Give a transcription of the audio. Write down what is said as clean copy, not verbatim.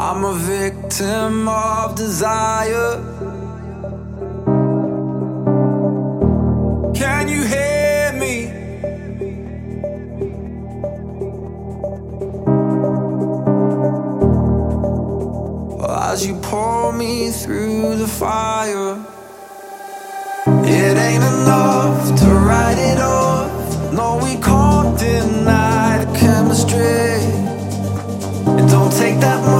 I'm a victim of desire. Can you hear me? As you pour me through the fire, it ain't enough to write it off. No, we can't deny the chemistry. It don't take that much